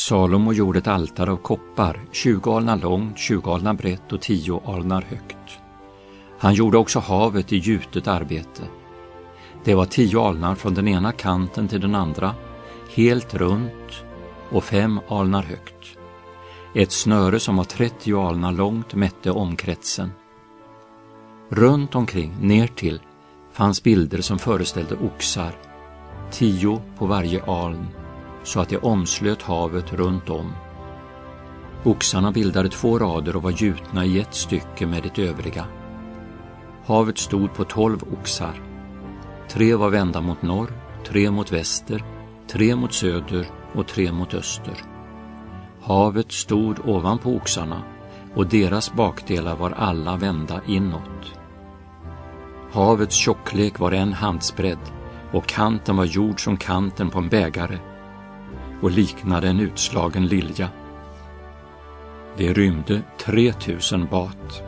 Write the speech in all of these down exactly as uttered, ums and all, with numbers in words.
Salomo gjorde ett altare av koppar, tjugo alnar långt, tjugo alnar brett och tio alnar högt. Han gjorde också havet i gjutet arbete. Det var tio alnar från den ena kanten till den andra, helt runt och fem alnar högt. Ett snöre som var trettio alnar långt mätte omkretsen. Runt omkring, ner till, fanns bilder som föreställde oxar, tio på varje aln, så att det omslöt havet runt om. Oxarna bildade två rader och var gjutna i ett stycke med det övriga. Havet stod på tolv oxar. Tre var vända mot norr, tre mot väster, tre mot söder och tre mot öster. Havet stod ovanpå oxarna och deras bakdelar var alla vända inåt. Havets tjocklek var en handsbredd och kanten var gjord som kanten på en bägare och liknade en utslagen lilja. Det rymde tre tusen bat.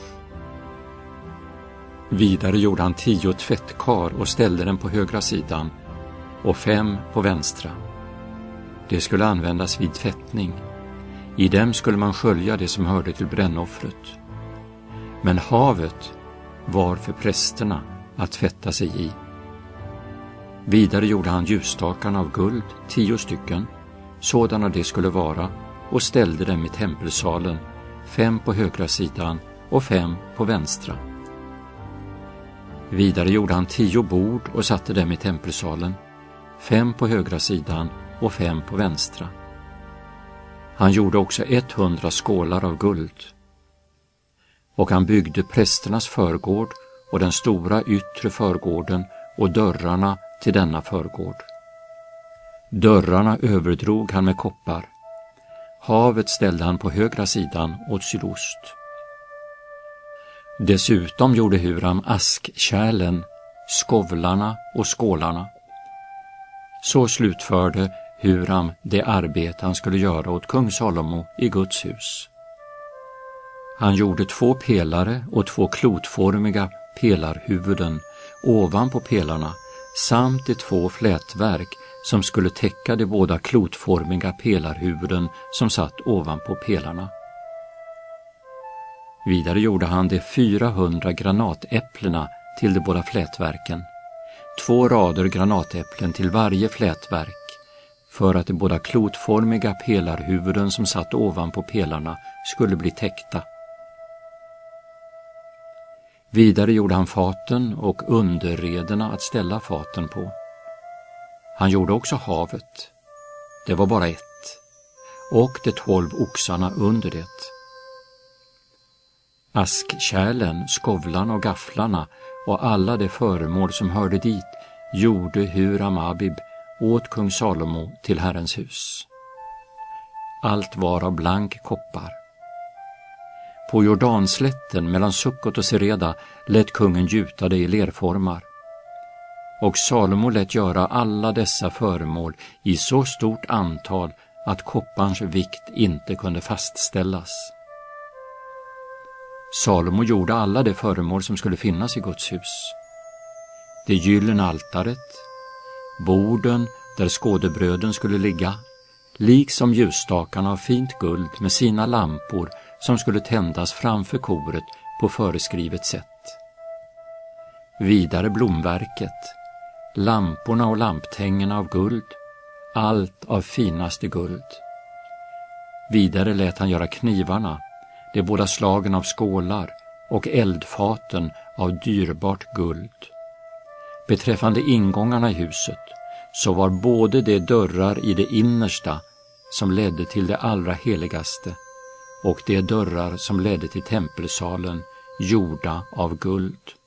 Vidare gjorde han tio tvättkar och ställde den på högra sidan och fem på vänstra. Det skulle användas vid tvättning. I dem skulle man skölja det som hörde till brännoffret. Men havet var för prästerna att tvätta sig i. Vidare gjorde han ljusstakarna av guld, tio stycken, sådana det skulle vara, och ställde dem i tempelsalen, fem på högra sidan och fem på vänstra. Vidare gjorde han tio bord och satte dem i tempelsalen, fem på högra sidan och fem på vänstra. Han gjorde också etthundra skålar av guld. Och han byggde prästernas förgård och den stora yttre förgården och dörrarna till denna förgård. Dörrarna överdrog han med koppar. Havet ställde han på högra sidan åt sydost. Dessutom gjorde Huram askkärlen, skovlarna och skålarna. Så slutförde Huram det arbete han skulle göra åt kung Salomo i Guds hus. Han gjorde två pelare och två klotformiga pelarhuvuden ovanpå pelarna samt de två flätverk som skulle täcka de båda klotformiga pelarhuvuden som satt ovanpå pelarna. Vidare gjorde han de fyrahundra granatäpplena till de båda flätverken, två rader granatäpplen till varje flätverk, för att de båda klotformiga pelarhuvuden som satt ovanpå pelarna skulle bli täckta. Vidare gjorde han faten och underrederna att ställa faten på. Han gjorde också havet, det var bara ett, och de tolv oxarna under det. Askkärlen, skovlarna och gafflarna och alla de föremål som hörde dit gjorde Huram-Abib åt kung Salomo till Herrens hus. Allt var av blank koppar. På Jordanslätten mellan Sukkot och Sereda lät kungen gjuta det i lerformar. Och Salomo lät göra alla dessa föremål i så stort antal att kopparns vikt inte kunde fastställas. Salomo gjorde alla de föremål som skulle finnas i Guds hus. Det gyllene altaret, borden där skådebröden skulle ligga, liksom ljusstakarna av fint guld med sina lampor som skulle tändas framför koret på föreskrivet sätt. Vidare blomverket, lamporna och lamptängerna av guld, allt av finaste guld. Vidare lät han göra knivarna, de båda slagen av skålar och eldfaten av dyrbart guld. Beträffande ingångarna i huset så var både de dörrar i det innersta som ledde till det allra heligaste och de dörrar som ledde till tempelsalen gjorda av guld.